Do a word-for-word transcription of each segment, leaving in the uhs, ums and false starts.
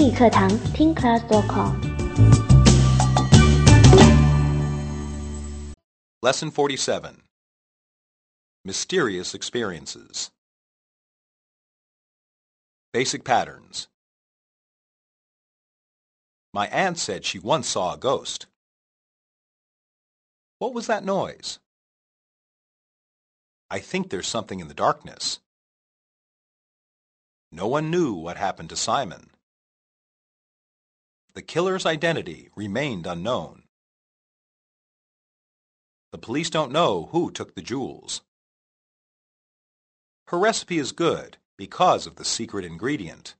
理课堂 听 class dot com。 Lesson forty-seven. Mysterious Experiences. Basic Patterns. My aunt said she once saw a ghost. What was that noise? I think there's something in the darkness. No one knew what happened to Simon. The killer's identity remained unknown. The police don't know who took the jewels. Her recipe is good because of the secret ingredient.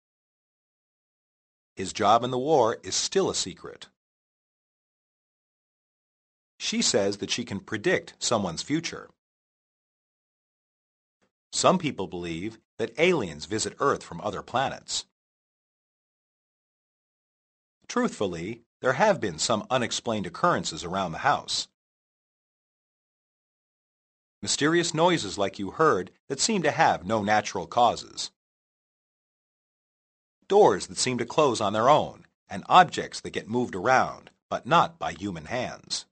His job in the war is still a secret. She says that she can predict someone's future. Some people believe that aliens visit Earth from other planets. Truthfully, there have been some unexplained occurrences around the house. Mysterious noises like you heard that seem to have no natural causes. Doors that seem to close on their own, and objects that get moved around, but not by human hands.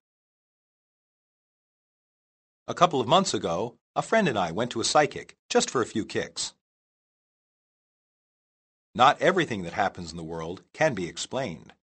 A couple of months ago, a friend and I went to a psychic just for a few kicks. Not everything that happens in the world can be explained.